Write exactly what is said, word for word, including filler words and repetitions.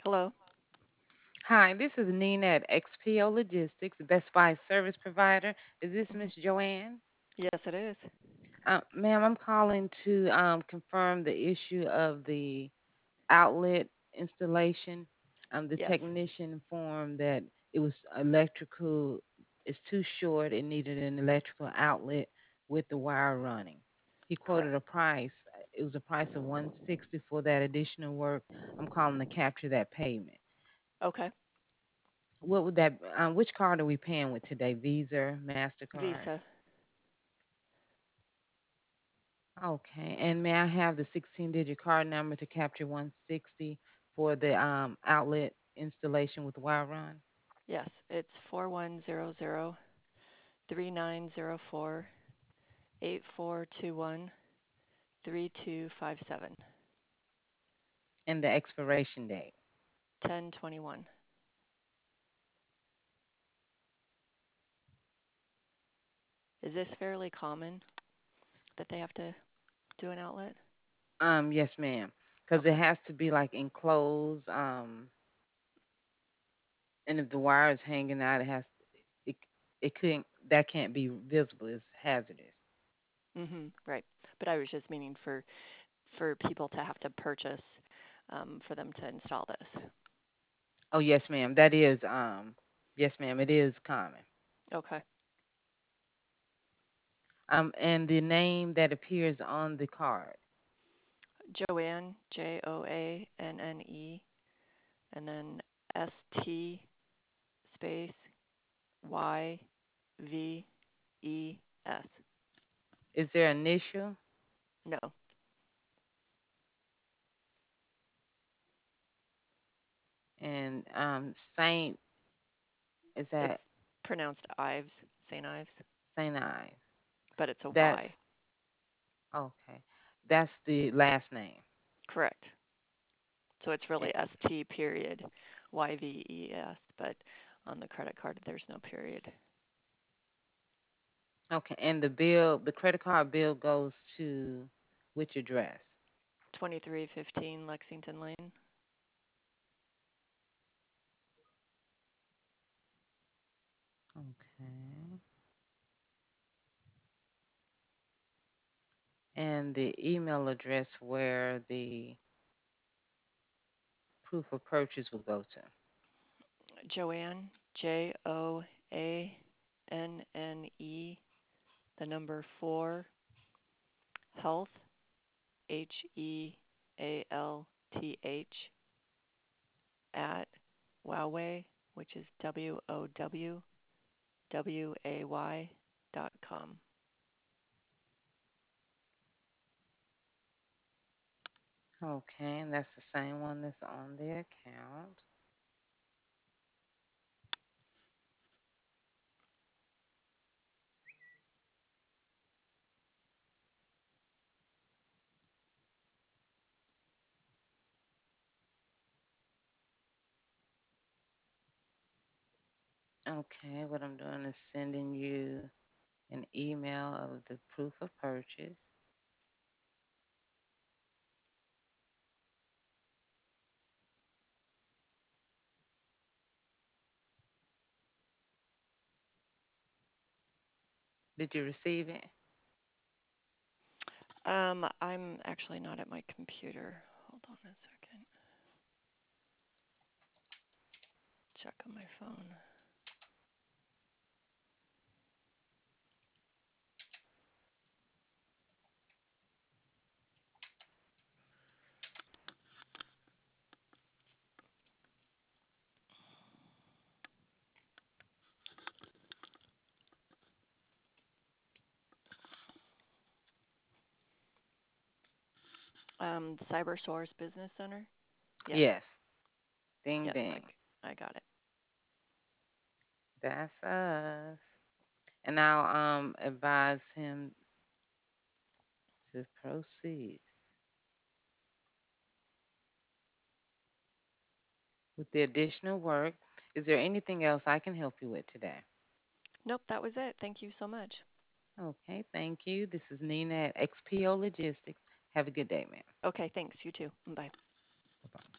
Hello. Hi, this is Nina at X P O Logistics, Best Buy service provider. Is this Mhm. Miss Joanne? Yes, it is. Uh, ma'am, I'm calling to um, confirm the issue of the outlet installation. Um, the Yes. technician informed that it was electrical, it's too short, it needed an electrical outlet with the wire running. He Correct. quoted a price. It was a price of one hundred sixty for that additional work. I'm calling to capture that payment. Okay. What would that, um, which card are we paying with today? Visa, MasterCard? Visa. Okay. And may I have the sixteen digit card number to capture one hundred sixty for the um, outlet installation with wire run? Yes. It's four one zero zero three nine zero four eight four two one three two five seven And the expiration date. ten twenty one. Is this fairly common that they have to do an outlet? Um, yes, ma'am. Because it Okay. has to be like enclosed. Um, and if the wire is hanging out, it has it it couldn't that can't be visible. It's hazardous. Mhm. Right. But I was just meaning for for people to have to purchase um, for them to install this. Oh yes, ma'am. That is um yes, ma'am. It is common. Okay. Um, and the name that appears on the card. Joanne, J O A N N E, and then S T space Y V E S. Is there initial No, and um Saint is that it's pronounced Ives, Saint Ives, Saint Ives? but it's a Y. That's okay. That's the last name. Correct. So it's Eh, really S T period Y V E S, but on the credit card there's no period. Okay, and the bill, the credit card bill goes to which address? twenty-three fifteen Lexington Lane. Okay. And the email address where the proof of purchase will go to. Joanne, J O A N N E, the number four, health, H E A L T H, at Wowway, which is W O W W A Y dot com. Okay, and that's the same one that's on the account. Okay, what I'm doing is sending you an email of the proof of purchase. Did you receive it? Um, I'm actually not at my computer. Hold on a second. Check on my phone. Um, CyberSource Business Center. Yes. Yes. Ding Yes, I, ding. I got it. That's us. And I'll um advise him to proceed with the additional work. Is there anything else I can help you with today? Nope, that was it. Thank you so much. Okay, thank you. This is Nina at X P O Logistics. Have a good day, ma'am. Okay, thanks. You too. Bye. Bye-bye.